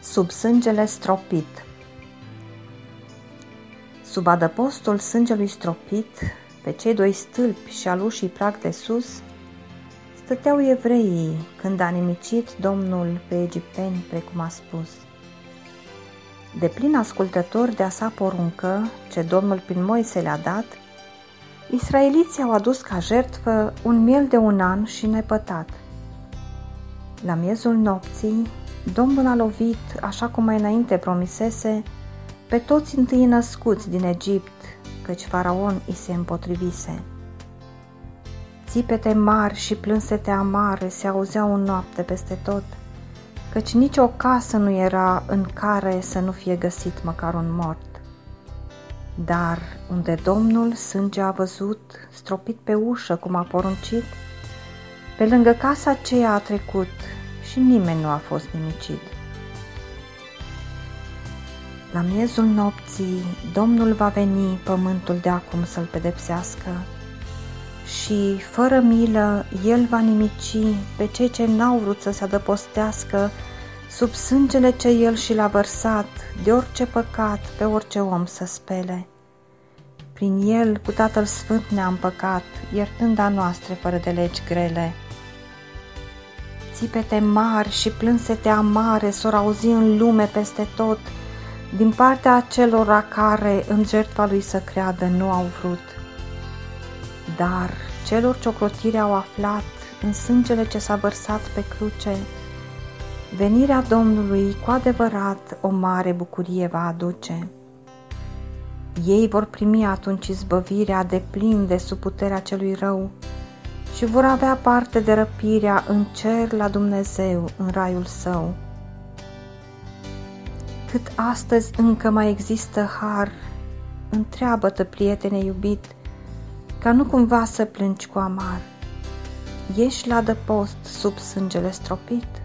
Sub sângele stropit. Sub adăpostul sângelui stropit, pe cei doi stâlpi și al ușii prag de sus, stăteau evreii când a nimicit Domnul pe egipteni, precum a spus. Deplin ascultători de a sa poruncă, ce Domnul prin Moise le-a dat, israeliții au adus ca jertfă un miel de 1 an și nepătat. La miezul nopții, Domnul a lovit, așa cum mai înainte promisese, pe toți întâi născuți din Egipt, căci Faraon i se împotrivise. Țipete mari și plânsete amare se auzeau în noapte peste tot, căci nici o casă nu era în care să nu fie găsit măcar un mort. Dar unde Domnul sânge a văzut, stropit pe ușă cum a poruncit, pe lângă casa aceea a trecut și nimeni nu a fost nimicit. La miezul nopții, Domnul va veni pământul de acum să-l pedepsească și, fără milă, El va nimici pe cei ce n-au vrut să se adăpostească sub sângele ce El și l-a vărsat, de orice păcat, pe orice om să spele. Prin El, cu Tatăl Sfânt ne-a împăcat, iertând a noastre fără de legi grele. Țipete mari și plânsete amare s-or auzi în lume peste tot, din partea acelora care în jertfa lui să creadă nu au vrut. Dar celor ce ocrotirea au aflat în sângele ce s-a vărsat pe cruce, venirea Domnului cu adevărat o mare bucurie va aduce. Ei vor primi atunci izbăvirea deplin de sub puterea celui rău și vor avea parte de răpirea în cer la Dumnezeu, în raiul său. Cât astăzi încă mai există har, întreabă-te, prietene iubit, ca nu cumva să plângi cu amar. Ești la adăpost sub sângele stropit?